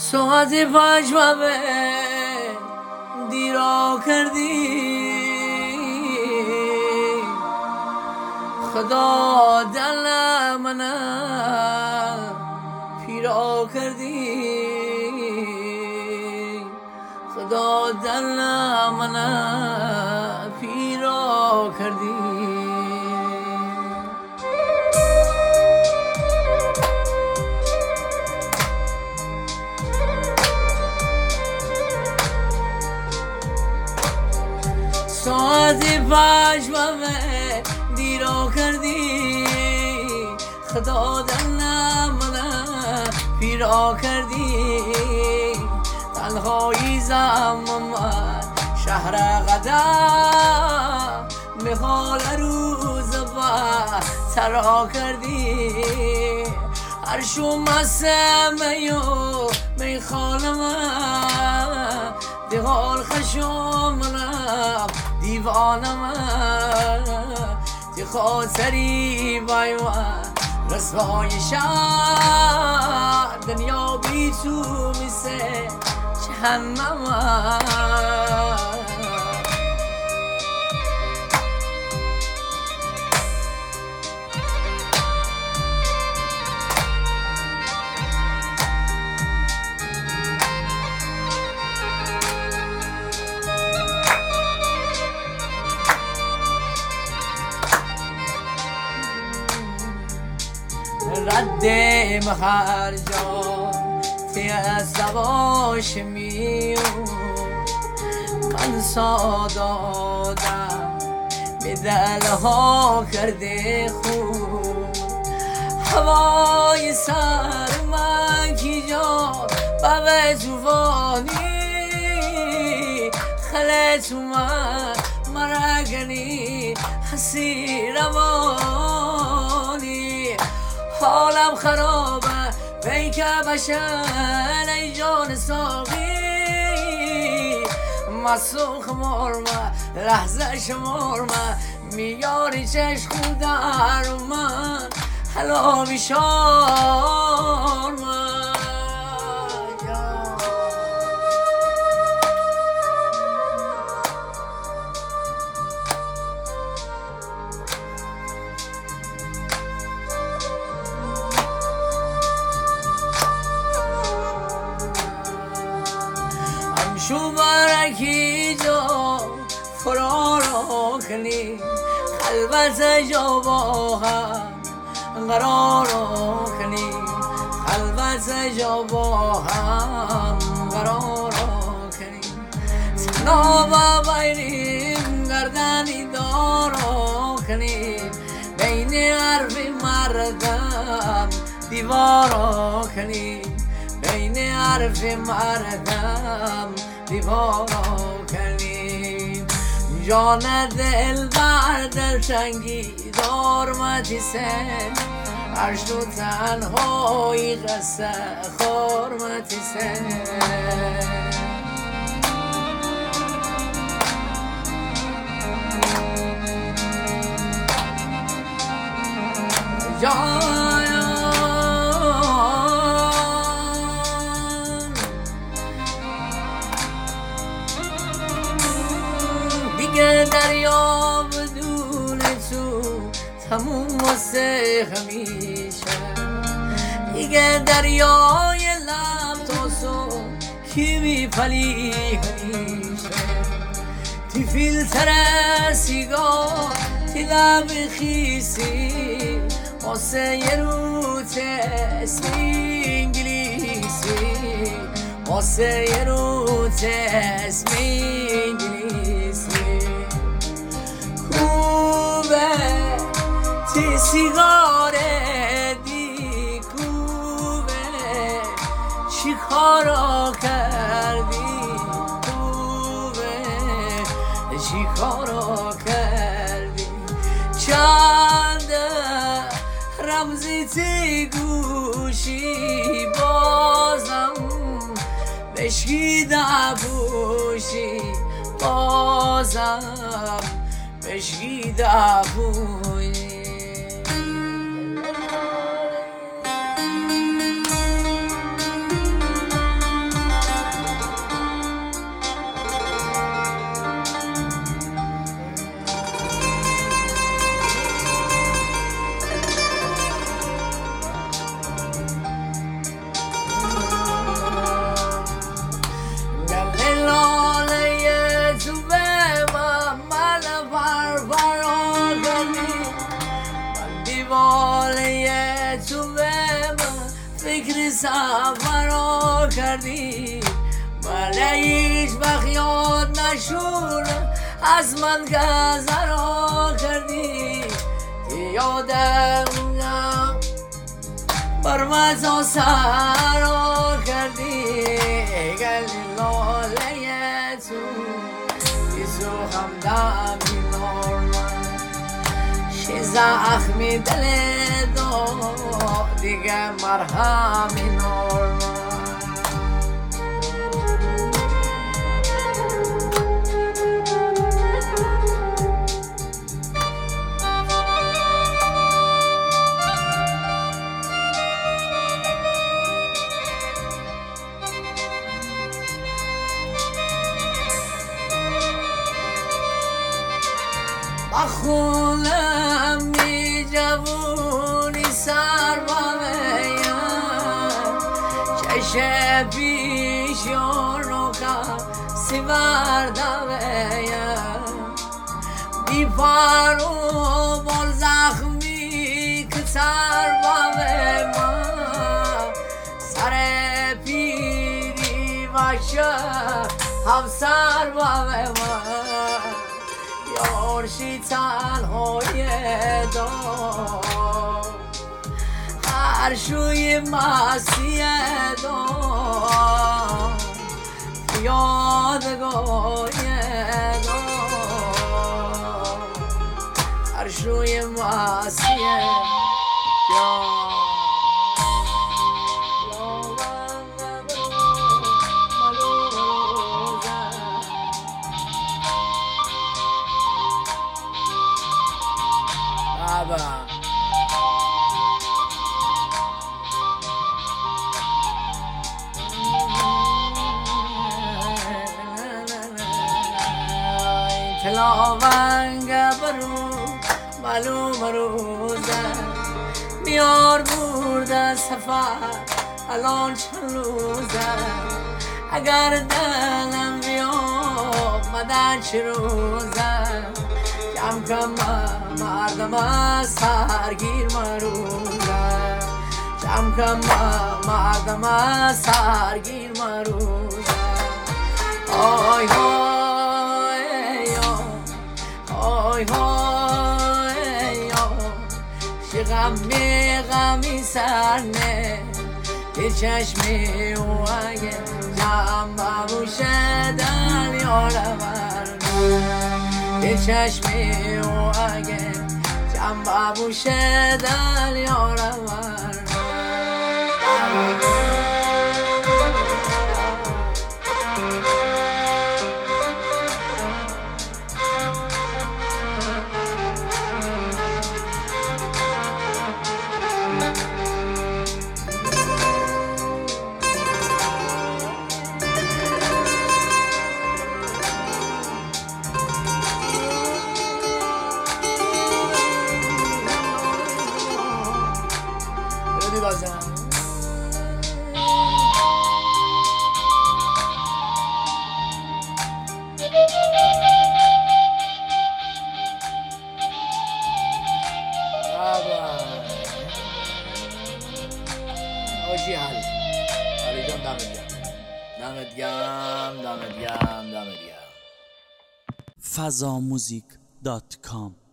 ساعت 5 دیرا کردی، خدا دل من پیرا کردی، خدا دل من پیرا کردی. ساعت 5 دیرا کردی، خدا دل من پیرا کردی. تنهایی زمان شهر قدم میخال روز ترا کردی. هر شوم میو میخال من دیغال خشم دیوانم تی خاطری بای رسوای شهر دنیا بی تو میسه جهنم. ردم هر جا تی از سواش میو من سادادم به دلها کرده خون. هوای سر من کی جا بابه جوانی خلت من مرگنی حسی روانی. حالم خرابه بیکه بشن ای جان ساقی. مسوخ مرمه لحظه شمرمه میاری چشم در من حلا بیشارمه. شو برکی جا فرارو کنی خلوت جا با هم قرارو کنی خلوت جا با هم قرارو کنی. تنها با بیریم گردنی دارو کنی بین حرف مردم دیوارو کنی بین حرف مردم دیوارو کنی. جان دل بر دل تنگی دارمتی سن عرش تو تنهایی قصه خورمتی سن. دریا بدون تو تموم واسه همیشه. دیگه دریای لب تو سو کی میپلی همیشه. تی فیلتر سیگار تی لب خیسی واسه یه رو تست انگلیسی واسه یه رو تست انگلیسی. تی سیگاره دی کوبه چی کارا کردی کوبه چی کارا کردی. چند رمزی تی گوشی بازم بشکیده بوشی بازم بشکیده بوشی. مرا کردی ولی هیچ وقت یاد نشون از من گذرا کردی یادم بر مزا سرا کردی گلی لاله تو بیزو همدمی نورمن شی زخمی دل دو دیگه مرهمی نورمن خونم می جوونی سر با میم چشه پیش یارو کسی بردمیم بی پارو بال زخمی که سر با میم سر پیری باشه هم سر با میم یارشی تنهای دار هر شوی مسیح دار یادگاه دار هر شوی مسیح دار تلاونگ برو معلوم روزه میار برده سفر الان چند روزه اگر دلم بیام مدن چه روزه کم کم مردم سرگیر مروزه کم کم مردم سرگیر مروزه آی های های چه غمی سرنه یه چشمی و اگه جمع ببوشه دل یارم یه چشمی و اگه جمع ببوشه دل یارم fazamusic.com